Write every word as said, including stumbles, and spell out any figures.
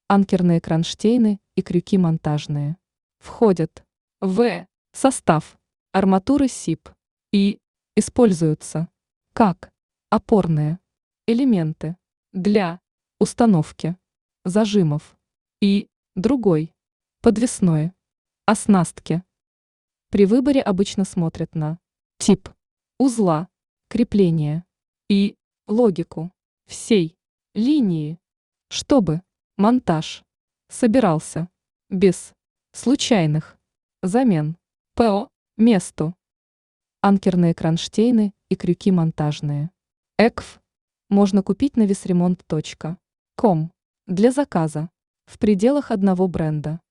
Анкерные кронштейны и крюки монтажные. Входят в состав арматуры СИП и используются как опорные элементы для установки зажимов и другой подвесной оснастки. При выборе обычно смотрят на тип узла, крепления и логику всей линии, чтобы монтаж собирался без случайных замен по месту. Анкерные кронштейны и крюки монтажные. ЭКФ можно купить на весремонт точка ком для заказа в пределах одного бренда.